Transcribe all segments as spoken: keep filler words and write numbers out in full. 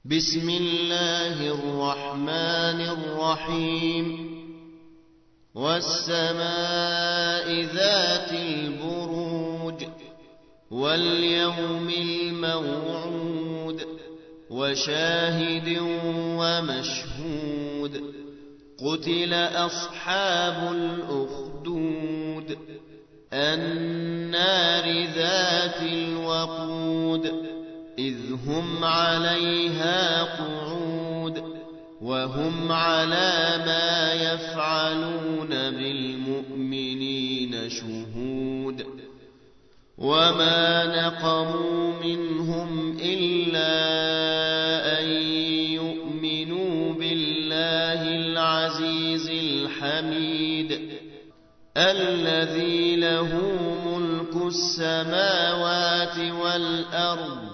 بسم الله الرحمن الرحيم والسماء ذات البروج واليوم الموعود وشاهد ومشهود قتل أصحاب الأخدود النار ذات الوقود إذ هم عليها قعود وهم على ما يفعلون بالمؤمنين شهود وما نقموا منهم إلا أن يؤمنوا بالله العزيز الحميد الذي له ملك السماوات والأرض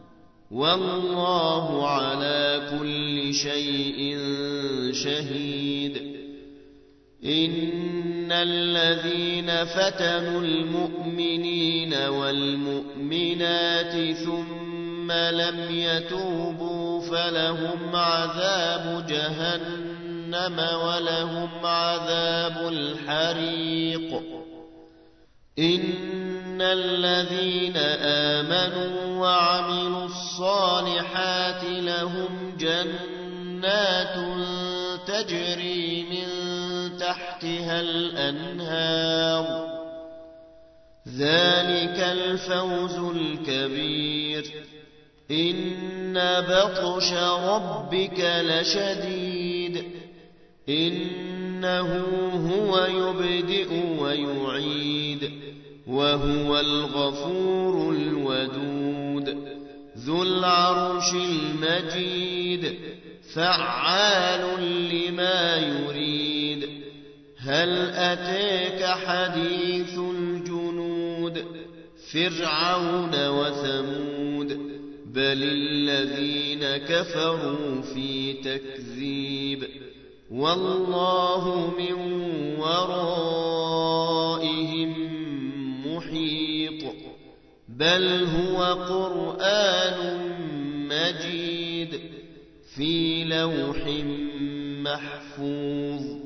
والله على كل شيء شهيد إن الذين فتنوا المؤمنين والمؤمنات ثم لم يتوبوا فلهم عذاب جهنم ولهم عذاب الحريق إن الذين آمنوا وعملوا الصالحات لهم جنات تجري من تحتها الأنهار ذلك الفوز الكبير إن بطش ربك لشديد إنه هو يبدئ ويعيد وهو الغفور الودود ذو العرش المجيد فعال لما يريد هل أتاك حديث الجنود فرعون وثمود بل الذين كفروا في تكذيب والله من ورائهم محيط بل هو قرآن مجيد في لوح محفوظ